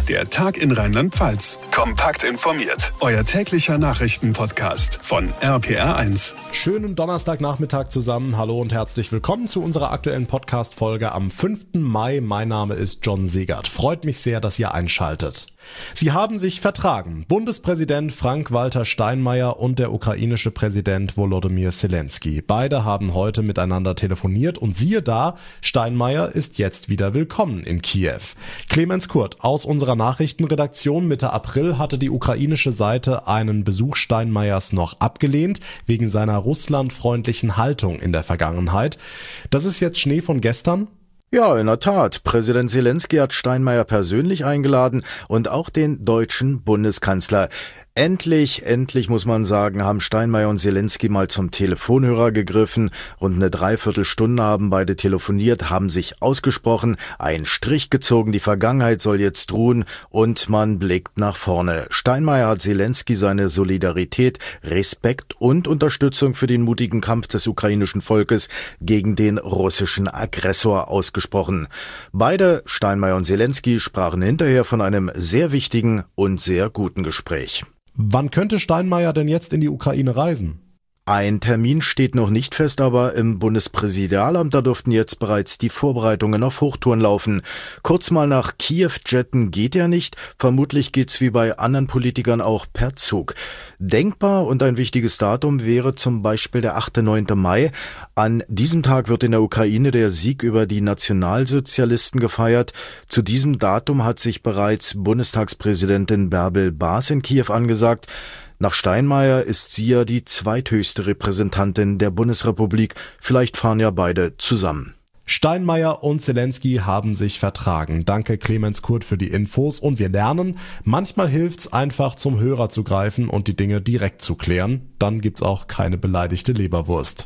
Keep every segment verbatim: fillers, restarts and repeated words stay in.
Der Tag in Rheinland-Pfalz. Kompakt informiert. Euer täglicher Nachrichtenpodcast von R P R eins. Schönen Donnerstagnachmittag zusammen. Hallo und herzlich willkommen zu unserer aktuellen Podcast-Folge am fünften Mai. Mein Name ist John Segert. Freut mich sehr, dass ihr einschaltet. Sie haben sich vertragen. Bundespräsident Frank-Walter Steinmeier und der ukrainische Präsident Volodymyr Zelensky. Beide haben heute miteinander telefoniert und siehe da, Steinmeier ist jetzt wieder willkommen in Kiew. Clemens Kurt aus unserer Nachrichtenredaktion: Mitte April hatte die ukrainische Seite einen Besuch Steinmeiers noch abgelehnt, wegen seiner russlandfreundlichen Haltung in der Vergangenheit. Das ist jetzt Schnee von gestern? Ja, in der Tat. Präsident Zelensky hat Steinmeier persönlich eingeladen und auch den deutschen Bundeskanzler. Endlich, endlich muss man sagen, haben Steinmeier und Zelensky mal zum Telefonhörer gegriffen. Rund eine Dreiviertelstunde haben beide telefoniert, haben sich ausgesprochen, einen Strich gezogen, die Vergangenheit soll jetzt ruhen und man blickt nach vorne. Steinmeier hat Zelensky seine Solidarität, Respekt und Unterstützung für den mutigen Kampf des ukrainischen Volkes gegen den russischen Aggressor ausgesprochen. Beide, Steinmeier und Zelensky, sprachen hinterher von einem sehr wichtigen und sehr guten Gespräch. Wann könnte Steinmeier denn jetzt in die Ukraine reisen? Ein Termin steht noch nicht fest, aber im Bundespräsidialamt, da dürften jetzt bereits die Vorbereitungen auf Hochtouren laufen. Kurz mal nach Kiew jetten geht ja nicht. Vermutlich geht's wie bei anderen Politikern auch per Zug. Denkbar und ein wichtiges Datum wäre zum Beispiel der achte, neunte Mai. An diesem Tag wird in der Ukraine der Sieg über die Nationalsozialisten gefeiert. Zu diesem Datum hat sich bereits Bundestagspräsidentin Bärbel Baas in Kiew angesagt. Nach Steinmeier ist sie ja die zweithöchste Repräsentantin der Bundesrepublik. Vielleicht fahren ja beide zusammen. Steinmeier und Zelensky haben sich vertragen. Danke Clemens Kurt für die Infos und wir lernen, manchmal hilft's einfach zum Hörer zu greifen und die Dinge direkt zu klären. Dann gibt's auch keine beleidigte Leberwurst.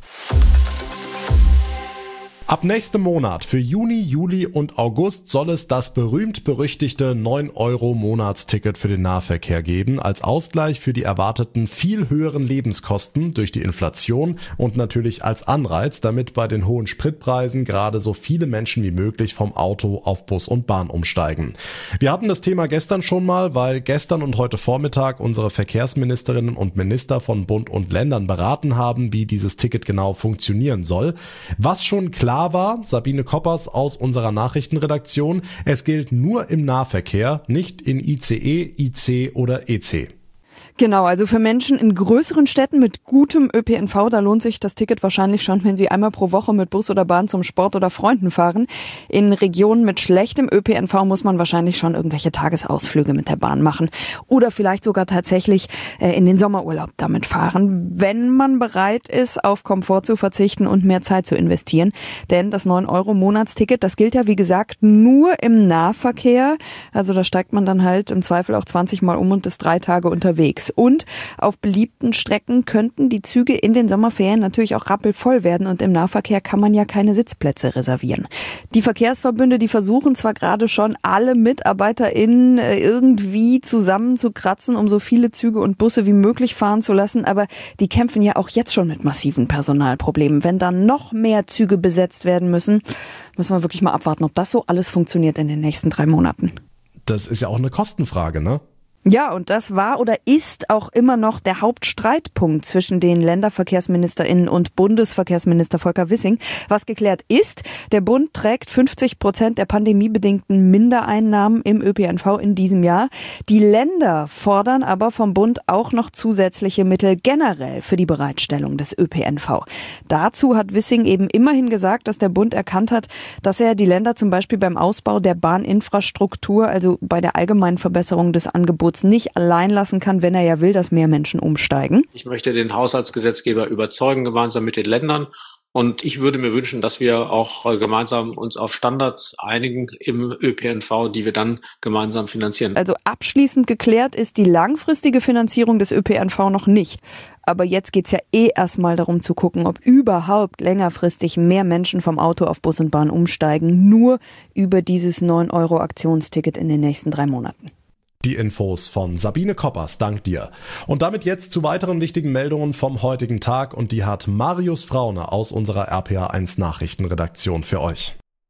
Ab nächstem Monat, für Juni, Juli und August, soll es das berühmt-berüchtigte neun Euro Monatsticket für den Nahverkehr geben, als Ausgleich für die erwarteten viel höheren Lebenskosten durch die Inflation und natürlich als Anreiz, damit bei den hohen Spritpreisen gerade so viele Menschen wie möglich vom Auto auf Bus und Bahn umsteigen. Wir hatten das Thema gestern schon mal, weil gestern und heute Vormittag unsere Verkehrsministerinnen und Minister von Bund und Ländern beraten haben, wie dieses Ticket genau funktionieren soll. Was schon klar war, Sabine Koppers aus unserer Nachrichtenredaktion, es gilt nur im Nahverkehr, nicht in I C E, I C oder E C. Genau, also für Menschen in größeren Städten mit gutem Ö P N V, da lohnt sich das Ticket wahrscheinlich schon, wenn sie einmal pro Woche mit Bus oder Bahn zum Sport oder Freunden fahren. In Regionen mit schlechtem Ö P N V muss man wahrscheinlich schon irgendwelche Tagesausflüge mit der Bahn machen oder vielleicht sogar tatsächlich äh, in den Sommerurlaub damit fahren, wenn man bereit ist, auf Komfort zu verzichten und mehr Zeit zu investieren. Denn das neun Euro Monatsticket, das gilt ja wie gesagt nur im Nahverkehr. Also da steigt man dann halt im Zweifel auch zwanzig Mal um und ist drei Tage unterwegs. Und auf beliebten Strecken könnten die Züge in den Sommerferien natürlich auch rappelvoll werden und im Nahverkehr kann man ja keine Sitzplätze reservieren. Die Verkehrsverbünde, die versuchen zwar gerade schon, alle MitarbeiterInnen irgendwie zusammenzukratzen, um so viele Züge und Busse wie möglich fahren zu lassen, aber die kämpfen ja auch jetzt schon mit massiven Personalproblemen. Wenn dann noch mehr Züge besetzt werden müssen, müssen wir wirklich mal abwarten, ob das so alles funktioniert in den nächsten drei Monaten. Das ist ja auch eine Kostenfrage, ne? Ja, und das war oder ist auch immer noch der Hauptstreitpunkt zwischen den LänderverkehrsministerInnen und Bundesverkehrsminister Volker Wissing. Was geklärt ist, der Bund trägt fünfzig Prozent der pandemiebedingten Mindereinnahmen im Ö P N V in diesem Jahr. Die Länder fordern aber vom Bund auch noch zusätzliche Mittel generell für die Bereitstellung des Ö P N V. Dazu hat Wissing eben immerhin gesagt, dass der Bund erkannt hat, dass er die Länder zum Beispiel beim Ausbau der Bahninfrastruktur, also bei der allgemeinen Verbesserung des Angebots, nicht allein lassen kann, wenn er ja will, dass mehr Menschen umsteigen. Ich möchte den Haushaltsgesetzgeber überzeugen, gemeinsam mit den Ländern. Und ich würde mir wünschen, dass wir auch gemeinsam uns auf Standards einigen im Ö P N V, die wir dann gemeinsam finanzieren. Also abschließend geklärt ist die langfristige Finanzierung des Ö P N V noch nicht. Aber jetzt geht's ja eh erstmal darum zu gucken, ob überhaupt längerfristig mehr Menschen vom Auto auf Bus und Bahn umsteigen. Nur über dieses neun Euro Aktionsticket in den nächsten drei Monaten. Die Infos von Sabine Koppers, dank dir. Und damit jetzt zu weiteren wichtigen Meldungen vom heutigen Tag und die hat Marius Fraune aus unserer R P R eins Nachrichtenredaktion für euch.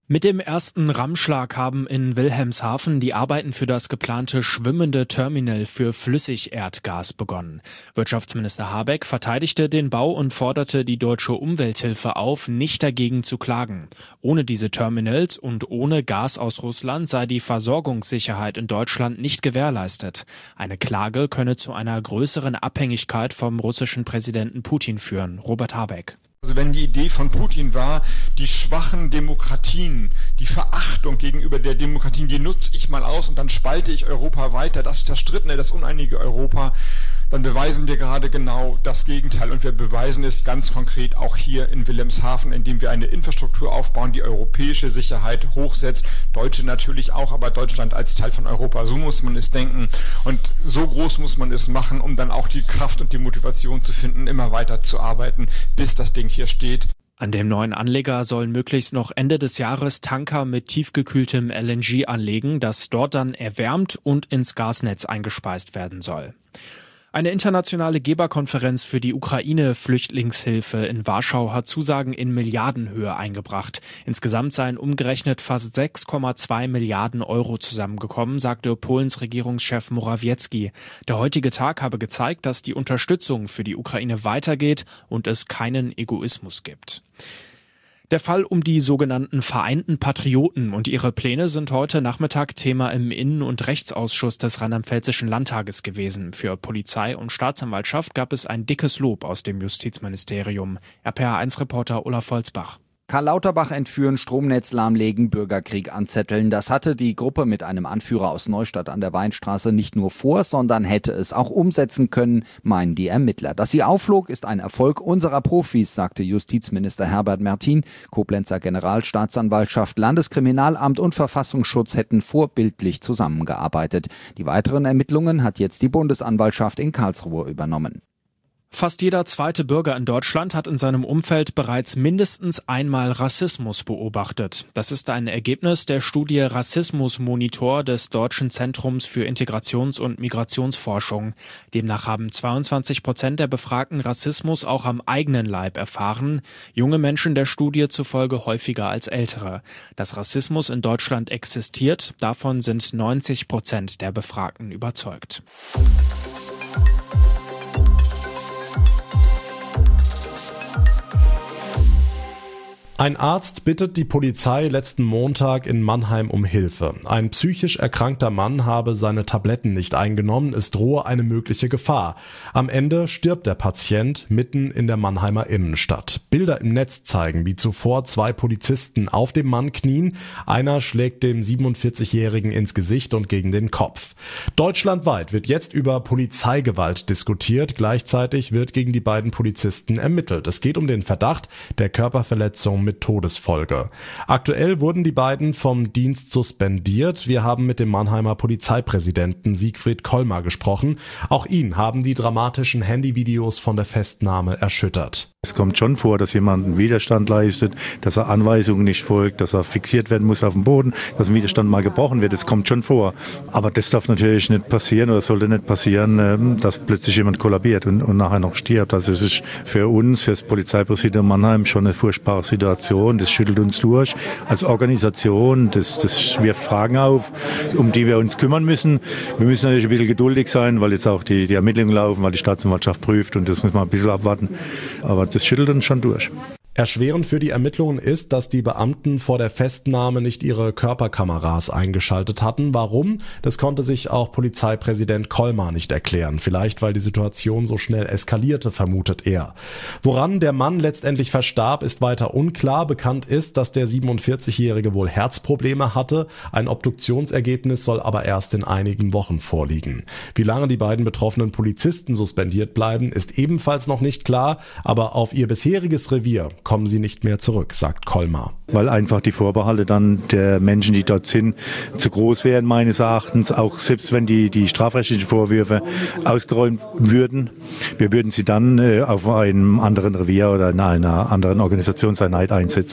Mit dem ersten Rammschlag haben in Wilhelmshaven die Arbeiten für das geplante schwimmende Terminal für Flüssigerdgas begonnen. Wirtschaftsminister Habeck verteidigte den Bau und forderte die deutsche Umwelthilfe auf, nicht dagegen zu klagen. Ohne diese Terminals und ohne Gas aus Russland sei die Versorgungssicherheit in Deutschland nicht gewährleistet. Eine Klage könne zu einer größeren Abhängigkeit vom russischen Präsidenten Putin führen. Robert Habeck. Also wenn die Idee von Putin war, die schwachen Demokratien, die Verachtung gegenüber der Demokratien, die nutze ich mal aus und dann spalte ich Europa weiter, das zerstrittene, das uneinige Europa, dann beweisen wir gerade genau das Gegenteil. Und wir beweisen es ganz konkret auch hier in Wilhelmshaven, indem wir eine Infrastruktur aufbauen, die europäische Sicherheit hochsetzt. Deutsche natürlich auch, aber Deutschland als Teil von Europa. So muss man es denken. Und so groß muss man es machen, um dann auch die Kraft und die Motivation zu finden, immer weiter zu arbeiten, bis das Ding hier steht. An dem neuen Anleger sollen möglichst noch Ende des Jahres Tanker mit tiefgekühltem L N G anlegen, das dort dann erwärmt und ins Gasnetz eingespeist werden soll. Eine internationale Geberkonferenz für die Ukraine-Flüchtlingshilfe in Warschau hat Zusagen in Milliardenhöhe eingebracht. Insgesamt seien umgerechnet fast sechs Komma zwei Milliarden Euro zusammengekommen, sagte Polens Regierungschef Morawiecki. Der heutige Tag habe gezeigt, dass die Unterstützung für die Ukraine weitergeht und es keinen Egoismus gibt. Der Fall um die sogenannten Vereinten Patrioten und ihre Pläne sind heute Nachmittag Thema im Innen- und Rechtsausschuss des Rheinland-Pfälzischen Landtages gewesen. Für Polizei und Staatsanwaltschaft gab es ein dickes Lob aus dem Justizministerium. R P R eins Reporter Olaf Volzbach. Karl Lauterbach entführen, Stromnetz lahmlegen, Bürgerkrieg anzetteln. Das hatte die Gruppe mit einem Anführer aus Neustadt an der Weinstraße nicht nur vor, sondern hätte es auch umsetzen können, meinen die Ermittler. Dass sie aufflog, ist ein Erfolg unserer Profis, sagte Justizminister Herbert Mertin. Koblenzer Generalstaatsanwaltschaft, Landeskriminalamt und Verfassungsschutz hätten vorbildlich zusammengearbeitet. Die weiteren Ermittlungen hat jetzt die Bundesanwaltschaft in Karlsruhe übernommen. Fast jeder zweite Bürger in Deutschland hat in seinem Umfeld bereits mindestens einmal Rassismus beobachtet. Das ist ein Ergebnis der Studie Rassismusmonitor des Deutschen Zentrums für Integrations- und Migrationsforschung. Demnach haben zweiundzwanzig Prozent der Befragten Rassismus auch am eigenen Leib erfahren. Junge Menschen der Studie zufolge häufiger als ältere. Dass Rassismus in Deutschland existiert, davon sind neunzig Prozent der Befragten überzeugt. Ein Arzt bittet die Polizei letzten Montag in Mannheim um Hilfe. Ein psychisch erkrankter Mann habe seine Tabletten nicht eingenommen, es drohe eine mögliche Gefahr. Am Ende stirbt der Patient mitten in der Mannheimer Innenstadt. Bilder im Netz zeigen, wie zuvor zwei Polizisten auf dem Mann knien. Einer schlägt dem siebenundvierzigjährigen ins Gesicht und gegen den Kopf. Deutschlandweit wird jetzt über Polizeigewalt diskutiert. Gleichzeitig wird gegen die beiden Polizisten ermittelt. Es geht um den Verdacht der Körperverletzung mit Todesfolge. Aktuell wurden die beiden vom Dienst suspendiert. Wir haben mit dem Mannheimer Polizeipräsidenten Siegfried Kollmar gesprochen. Auch ihn haben die dramatischen Handyvideos von der Festnahme erschüttert. Es kommt schon vor, dass jemand einen Widerstand leistet, dass er Anweisungen nicht folgt, dass er fixiert werden muss auf dem Boden, dass ein Widerstand mal gebrochen wird. Das kommt schon vor. Aber das darf natürlich nicht passieren oder sollte nicht passieren, dass plötzlich jemand kollabiert und, und nachher noch stirbt. Also es ist für uns, für das Polizeipräsidium Mannheim schon eine furchtbare Situation. Das schüttelt uns durch als Organisation. Das, das wirft Fragen auf, um die wir uns kümmern müssen. Wir müssen natürlich ein bisschen geduldig sein, weil jetzt auch die, die Ermittlungen laufen, weil die Staatsanwaltschaft prüft und das muss man ein bisschen abwarten. Aber das schüttelt uns schon durch. Erschwerend für die Ermittlungen ist, dass die Beamten vor der Festnahme nicht ihre Körperkameras eingeschaltet hatten. Warum? Das konnte sich auch Polizeipräsident Kollmar nicht erklären. Vielleicht, weil die Situation so schnell eskalierte, vermutet er. Woran der Mann letztendlich verstarb, ist weiter unklar. Bekannt ist, dass der siebenundvierzigjährige wohl Herzprobleme hatte. Ein Obduktionsergebnis soll aber erst in einigen Wochen vorliegen. Wie lange die beiden betroffenen Polizisten suspendiert bleiben, ist ebenfalls noch nicht klar. Aber auf ihr bisheriges Revier kommen sie nicht mehr zurück, sagt Kollmar. Weil einfach die Vorbehalte dann der Menschen, die dort sind, zu groß wären meines Erachtens, auch selbst wenn die, die strafrechtlichen Vorwürfe ausgeräumt würden. Wir würden sie dann äh, auf einem anderen Revier oder in einer anderen Organisationseinheit einsetzen.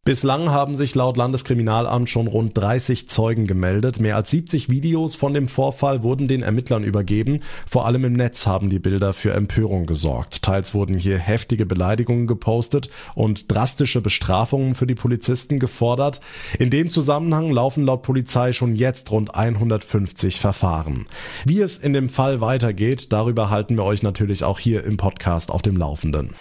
Bislang haben sich laut Landeskriminalamt schon rund dreißig Zeugen gemeldet. Mehr als siebzig Videos von dem Vorfall wurden den Ermittlern übergeben. Vor allem im Netz haben die Bilder für Empörung gesorgt. Teils wurden hier heftige Beleidigungen gepostet und drastische Bestrafungen für die Polizisten gefordert. In dem Zusammenhang laufen laut Polizei schon jetzt rund hundertfünfzig Verfahren. Wie es in dem Fall weitergeht, darüber halten wir euch natürlich auch hier im Podcast auf dem Laufenden.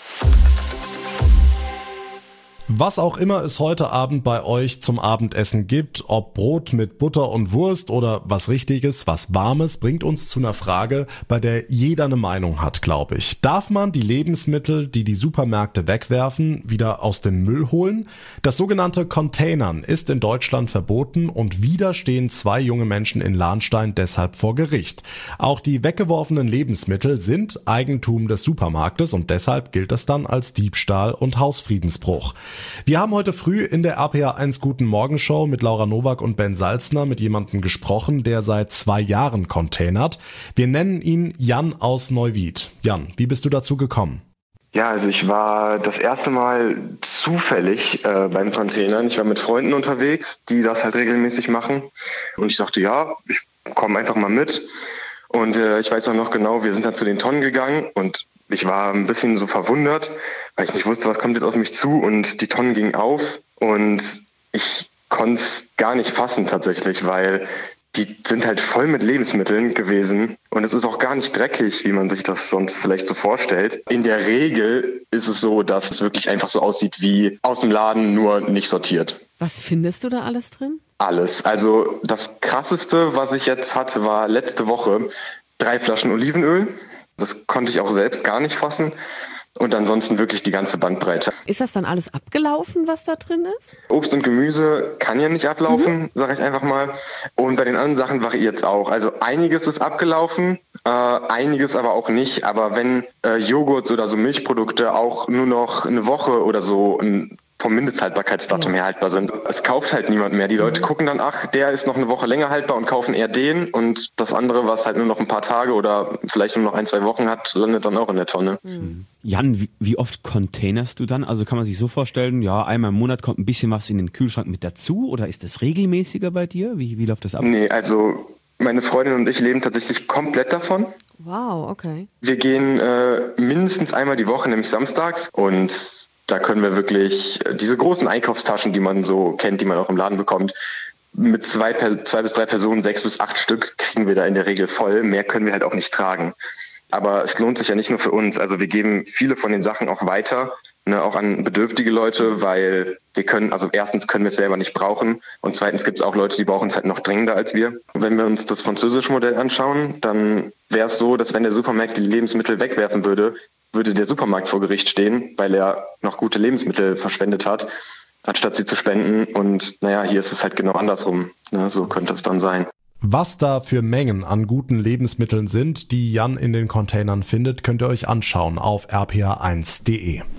Was auch immer es heute Abend bei euch zum Abendessen gibt, ob Brot mit Butter und Wurst oder was Richtiges, was Warmes, bringt uns zu einer Frage, bei der jeder eine Meinung hat, glaube ich. Darf man die Lebensmittel, die die Supermärkte wegwerfen, wieder aus dem Müll holen? Das sogenannte Containern ist in Deutschland verboten und wieder stehen zwei junge Menschen in Lahnstein deshalb vor Gericht. Auch die weggeworfenen Lebensmittel sind Eigentum des Supermarktes und deshalb gilt das dann als Diebstahl und Hausfriedensbruch. Wir haben heute früh in der R P R eins Guten Morgen Show mit Laura Nowak und Ben Salzner mit jemandem gesprochen, der seit zwei Jahren containert. Wir nennen ihn Jan aus Neuwied. Jan, wie bist du dazu gekommen? Ja, also ich war das erste Mal zufällig äh, beim Containern. Ich war mit Freunden unterwegs, die das halt regelmäßig machen. Und ich dachte, ja, ich komme einfach mal mit. Und äh, ich weiß auch noch genau, wir sind dann zu den Tonnen gegangen und ich war ein bisschen so verwundert, weil ich nicht wusste, was kommt jetzt auf mich zu, und die Tonnen gingen auf und ich konnte es gar nicht fassen tatsächlich, weil die sind halt voll mit Lebensmitteln gewesen und es ist auch gar nicht dreckig, wie man sich das sonst vielleicht so vorstellt. In der Regel ist es so, dass es wirklich einfach so aussieht wie aus dem Laden, nur nicht sortiert. Was findest du da alles drin? Alles. Also das Krasseste, was ich jetzt hatte, war letzte Woche drei Flaschen Olivenöl. Das konnte ich auch selbst gar nicht fassen. Und ansonsten wirklich die ganze Bandbreite. Ist das dann alles abgelaufen, was da drin ist? Obst und Gemüse kann ja nicht ablaufen, mhm. sage ich einfach mal. Und bei den anderen Sachen variiert es auch. Also einiges ist abgelaufen, äh, einiges aber auch nicht. Aber wenn äh, Joghurt oder so Milchprodukte auch nur noch eine Woche oder so ein vom Mindesthaltbarkeitsdatum her haltbar sind. Es kauft halt niemand mehr. Die Leute gucken dann, ach, der ist noch eine Woche länger haltbar und kaufen eher den, und das andere, was halt nur noch ein paar Tage oder vielleicht nur noch ein, zwei Wochen hat, landet dann auch in der Tonne. Mhm. Jan, wie, wie oft containerst du dann? Also kann man sich so vorstellen, ja, einmal im Monat kommt ein bisschen was in den Kühlschrank mit dazu, oder ist das regelmäßiger bei dir? Wie, wie läuft das ab? Nee, also meine Freundin und ich leben tatsächlich komplett davon. Wow, okay. Wir gehen äh, mindestens einmal die Woche, nämlich samstags, und da können wir wirklich diese großen Einkaufstaschen, die man so kennt, die man auch im Laden bekommt, mit zwei, zwei bis drei Personen, sechs bis acht Stück, kriegen wir da in der Regel voll. Mehr können wir halt auch nicht tragen. Aber es lohnt sich ja nicht nur für uns. Also wir geben viele von den Sachen auch weiter, ne, auch an bedürftige Leute, weil wir können, also erstens können wir es selber nicht brauchen und zweitens gibt es auch Leute, die brauchen es halt noch dringender als wir. Wenn wir uns das französische Modell anschauen, dann wäre es so, dass wenn der Supermarkt die Lebensmittel wegwerfen würde, würde der Supermarkt vor Gericht stehen, weil er noch gute Lebensmittel verschwendet hat, anstatt sie zu spenden. Und naja, hier ist es halt genau andersrum. Ne? So könnte es dann sein. Was da für Mengen an guten Lebensmitteln sind, die Jan in den Containern findet, könnt ihr euch anschauen auf r p r eins punkt d e.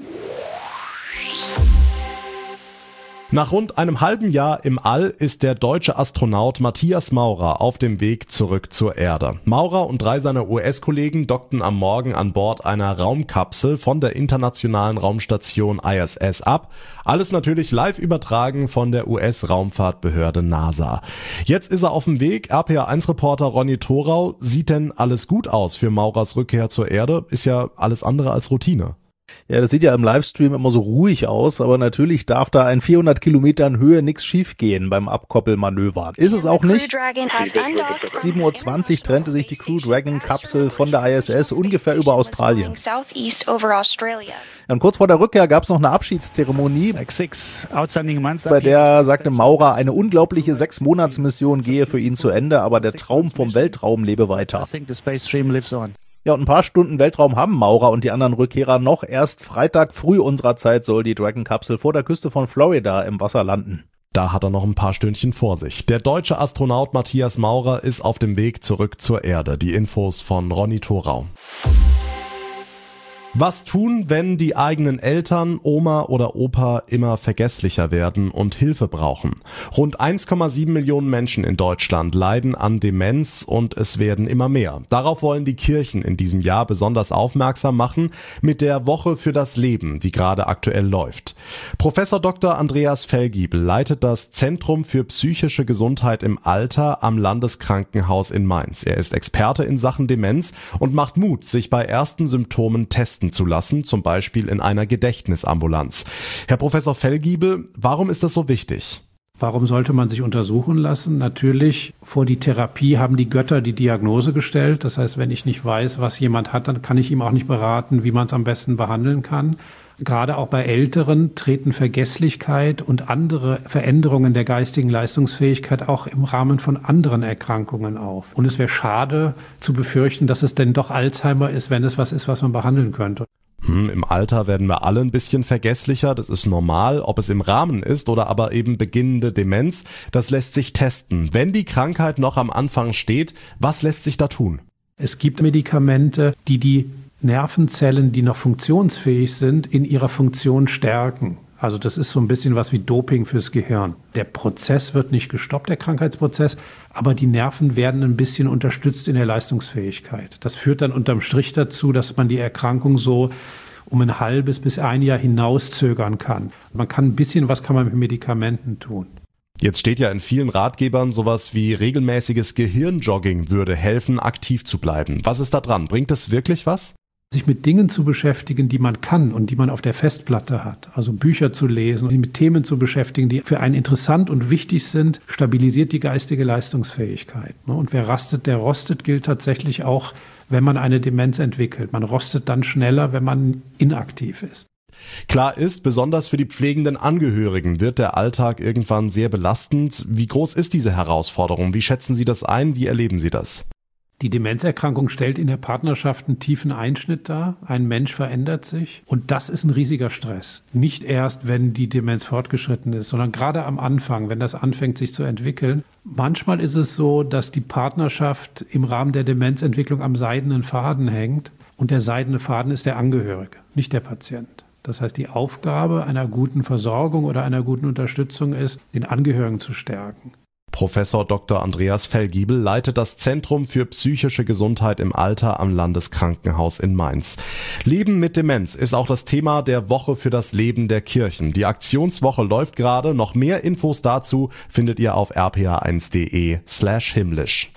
Nach rund einem halben Jahr im All ist der deutsche Astronaut Matthias Maurer auf dem Weg zurück zur Erde. Maurer und drei seiner U S-Kollegen dockten am Morgen an Bord einer Raumkapsel von der internationalen Raumstation I S S ab. Alles natürlich live übertragen von der U S-Raumfahrtbehörde NASA. Jetzt ist er auf dem Weg. R P R eins Reporter Ronny Thorau. Sieht denn alles gut aus für Maurers Rückkehr zur Erde? Ist ja alles andere als Routine. Ja, das sieht ja im Livestream immer so ruhig aus, aber natürlich darf da in vierhundert Kilometern Höhe nichts schiefgehen beim Abkoppelmanöver. Ist es auch nicht? sieben Uhr zwanzig trennte sich die Crew Dragon Kapsel von der I S S ungefähr über Australien. Und kurz vor der Rückkehr gab es noch eine Abschiedszeremonie, bei der sagte Maurer, eine unglaubliche Sechs-Monats-Mission gehe für ihn zu Ende, aber der Traum vom Weltraum lebe weiter. Ja, und ein paar Stunden Weltraum haben Maurer und die anderen Rückkehrer noch. Erst Freitag früh unserer Zeit soll die Dragon-Kapsel vor der Küste von Florida im Wasser landen. Da hat er noch ein paar Stündchen vor sich. Der deutsche Astronaut Matthias Maurer ist auf dem Weg zurück zur Erde. Die Infos von Ronny Thorau. Was tun, wenn die eigenen Eltern, Oma oder Opa immer vergesslicher werden und Hilfe brauchen? Rund eins Komma sieben Millionen Menschen in Deutschland leiden an Demenz und es werden immer mehr. Darauf wollen die Kirchen in diesem Jahr besonders aufmerksam machen mit der Woche für das Leben, die gerade aktuell läuft. Professor Doktor Andreas Fellgiebel leitet das Zentrum für psychische Gesundheit im Alter am Landeskrankenhaus in Mainz. Er ist Experte in Sachen Demenz und macht Mut, sich bei ersten Symptomen testen zu lassen, zum Beispiel in einer Gedächtnisambulanz. Herr Professor Fellgiebel, warum ist das so wichtig? Warum sollte man sich untersuchen lassen? Natürlich, vor die Therapie haben die Götter die Diagnose gestellt. Das heißt, wenn ich nicht weiß, was jemand hat, dann kann ich ihm auch nicht beraten, wie man es am besten behandeln kann. Gerade auch bei Älteren treten Vergesslichkeit und andere Veränderungen der geistigen Leistungsfähigkeit auch im Rahmen von anderen Erkrankungen auf. Und es wäre schade zu befürchten, dass es denn doch Alzheimer ist, wenn es was ist, was man behandeln könnte. Hm, im Alter werden wir alle ein bisschen vergesslicher, das ist normal. Ob es im Rahmen ist oder aber eben beginnende Demenz, das lässt sich testen. Wenn die Krankheit noch am Anfang steht, was lässt sich da tun? Es gibt Medikamente, die die Nervenzellen, die noch funktionsfähig sind, in ihrer Funktion stärken. Also das ist so ein bisschen was wie Doping fürs Gehirn. Der Prozess wird nicht gestoppt, der Krankheitsprozess, aber die Nerven werden ein bisschen unterstützt in der Leistungsfähigkeit. Das führt dann unterm Strich dazu, dass man die Erkrankung so um ein halbes bis ein Jahr hinauszögern kann. Man kann ein bisschen was kann man mit Medikamenten tun. Jetzt steht ja in vielen Ratgebern sowas wie regelmäßiges Gehirnjogging würde helfen, aktiv zu bleiben. Was ist da dran? Bringt das wirklich was? Sich mit Dingen zu beschäftigen, die man kann und die man auf der Festplatte hat. Also Bücher zu lesen, sich mit Themen zu beschäftigen, die für einen interessant und wichtig sind, stabilisiert die geistige Leistungsfähigkeit. Und wer rastet, der rostet, gilt tatsächlich auch, wenn man eine Demenz entwickelt. Man rostet dann schneller, wenn man inaktiv ist. Klar ist, besonders für die pflegenden Angehörigen wird der Alltag irgendwann sehr belastend. Wie groß ist diese Herausforderung? Wie schätzen Sie das ein? Wie erleben Sie das? Die Demenzerkrankung stellt in der Partnerschaft einen tiefen Einschnitt dar. Ein Mensch verändert sich und das ist ein riesiger Stress. Nicht erst, wenn die Demenz fortgeschritten ist, sondern gerade am Anfang, wenn das anfängt, sich zu entwickeln. Manchmal ist es so, dass die Partnerschaft im Rahmen der Demenzentwicklung am seidenen Faden hängt und der seidene Faden ist der Angehörige, nicht der Patient. Das heißt, die Aufgabe einer guten Versorgung oder einer guten Unterstützung ist, den Angehörigen zu stärken. Professor Doktor Andreas Fellgiebel leitet das Zentrum für psychische Gesundheit im Alter am Landeskrankenhaus in Mainz. Leben mit Demenz ist auch das Thema der Woche für das Leben der Kirchen. Die Aktionswoche läuft gerade. Noch mehr Infos dazu findet ihr auf r p a eins punkt d e slash himmlisch.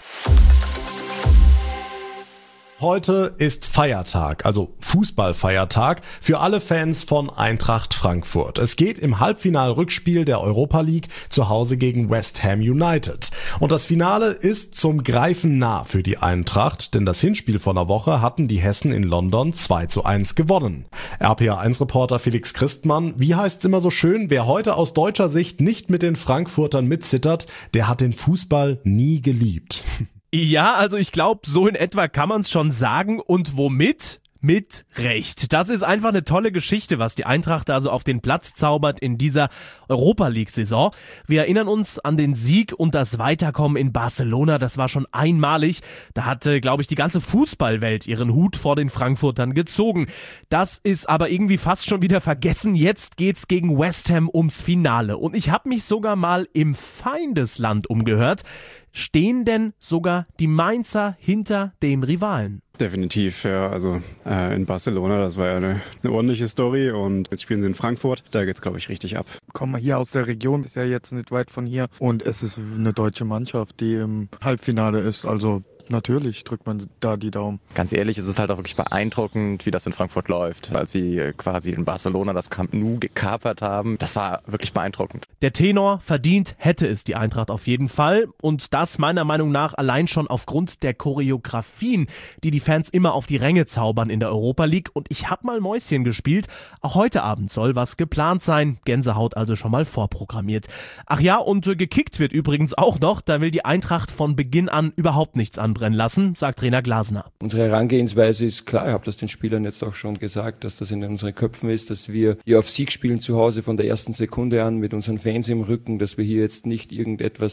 Heute ist Feiertag, also Fußballfeiertag für alle Fans von Eintracht Frankfurt. Es geht im Halbfinal-Rückspiel der Europa League zu Hause gegen West Ham United. Und das Finale ist zum Greifen nah für die Eintracht, denn das Hinspiel vor einer Woche hatten die Hessen in London zwei zu eins gewonnen. R P A eins Reporter Felix Christmann, wie heißt's immer so schön, wer heute aus deutscher Sicht nicht mit den Frankfurtern mitzittert, der hat den Fußball nie geliebt. Ja, also ich glaube, so in etwa kann man es schon sagen. Und womit? Mit Recht. Das ist einfach eine tolle Geschichte, was die Eintracht also auf den Platz zaubert in dieser Europa-League-Saison. Wir erinnern uns an den Sieg und das Weiterkommen in Barcelona. Das war schon einmalig. Da hatte, glaube ich, die ganze Fußballwelt ihren Hut vor den Frankfurtern gezogen. Das ist aber irgendwie fast schon wieder vergessen. Jetzt geht's gegen West Ham ums Finale. Und ich habe mich sogar mal im Feindesland umgehört. Stehen denn sogar die Mainzer hinter dem Rivalen? Definitiv, ja. Also äh, in Barcelona, das war ja eine, eine ordentliche Story und jetzt spielen sie in Frankfurt. Da geht's, glaube ich, richtig ab. Kommen wir hier aus der Region, ist ja jetzt nicht weit von hier und es ist eine deutsche Mannschaft, die im Halbfinale ist, also natürlich drückt man da die Daumen. Ganz ehrlich, es ist halt auch wirklich beeindruckend, wie das in Frankfurt läuft. Als sie quasi in Barcelona das Camp Nou gekapert haben, das war wirklich beeindruckend. Der Tenor verdient hätte es die Eintracht auf jeden Fall. Und das meiner Meinung nach allein schon aufgrund der Choreografien, die die Fans immer auf die Ränge zaubern in der Europa League. Und ich habe mal Mäuschen gespielt. Auch heute Abend soll was geplant sein. Gänsehaut also schon mal vorprogrammiert. Ach ja, und äh, gekickt wird übrigens auch noch. Da will die Eintracht von Beginn an überhaupt nichts an brennen lassen, sagt Trainer Glasner. Unsere Herangehensweise ist klar, ich habe das den Spielern jetzt auch schon gesagt, dass das in unseren Köpfen ist, dass wir hier auf Sieg spielen zu Hause von der ersten Sekunde an mit unseren Fans im Rücken, dass wir hier jetzt nicht irgendetwas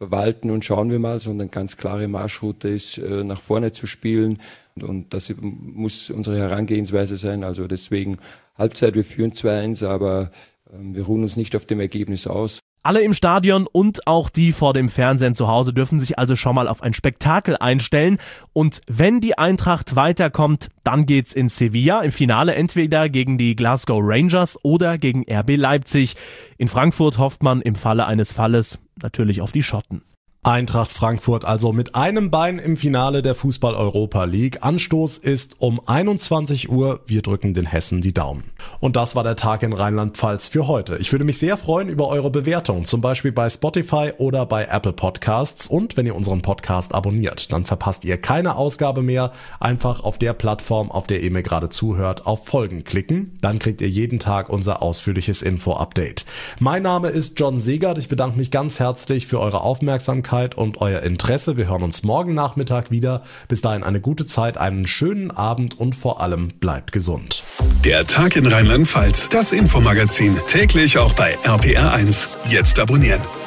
verwalten und schauen wir mal, sondern ganz klare Marschroute ist, nach vorne zu spielen. Und das muss unsere Herangehensweise sein. Also deswegen Halbzeit, wir führen zwei eins, aber wir ruhen uns nicht auf dem Ergebnis aus. Alle im Stadion und auch die vor dem Fernsehen zu Hause dürfen sich also schon mal auf ein Spektakel einstellen. Und wenn die Eintracht weiterkommt, dann geht's in Sevilla im Finale entweder gegen die Glasgow Rangers oder gegen R B Leipzig. In Frankfurt hofft man im Falle eines Falles natürlich auf die Schotten. Eintracht Frankfurt also mit einem Bein im Finale der Fußball-Europa League. Anstoß ist um einundzwanzig Uhr. Wir drücken den Hessen die Daumen. Und das war der Tag in Rheinland-Pfalz für heute. Ich würde mich sehr freuen über eure Bewertung, zum Beispiel bei Spotify oder bei Apple Podcasts. Und wenn ihr unseren Podcast abonniert, dann verpasst ihr keine Ausgabe mehr. Einfach auf der Plattform, auf der ihr mir gerade zuhört, auf Folgen klicken. Dann kriegt ihr jeden Tag unser ausführliches Info-Update. Mein Name ist John Segert. Ich bedanke mich ganz herzlich für eure Aufmerksamkeit und euer Interesse. Wir hören uns morgen Nachmittag wieder. Bis dahin eine gute Zeit, einen schönen Abend und vor allem bleibt gesund. Der Tag in Rheinland-Pfalz, das Infomagazin, täglich auch bei R P R eins. Jetzt abonnieren.